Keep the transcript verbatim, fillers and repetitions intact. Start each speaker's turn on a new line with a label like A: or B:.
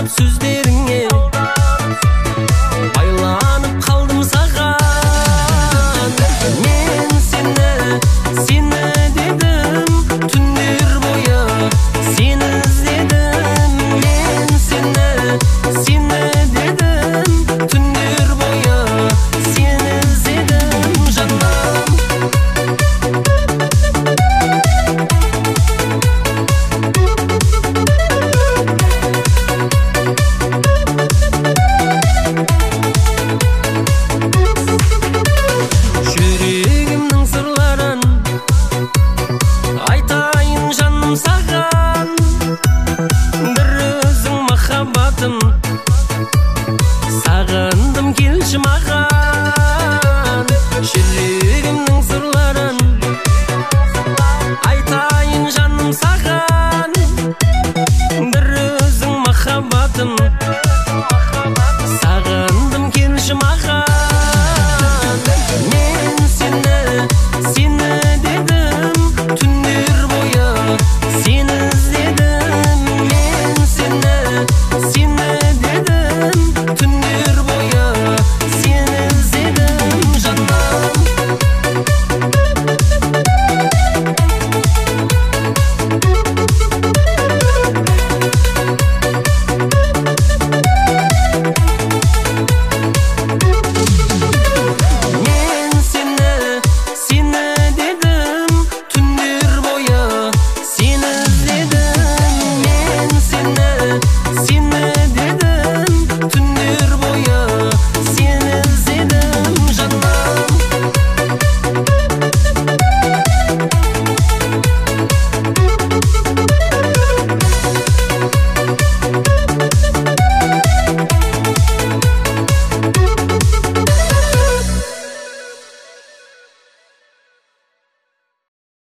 A: алдап сөздеріңе байланып қалдым саған. Мен сені, сені дедім, түндер бойы сені іздедім. Мен сені, сені дедім, түндер бойы сені іздедім жаным. Жүрегімнің сырларын айтайын жаным саған, бір өзің махаббатым.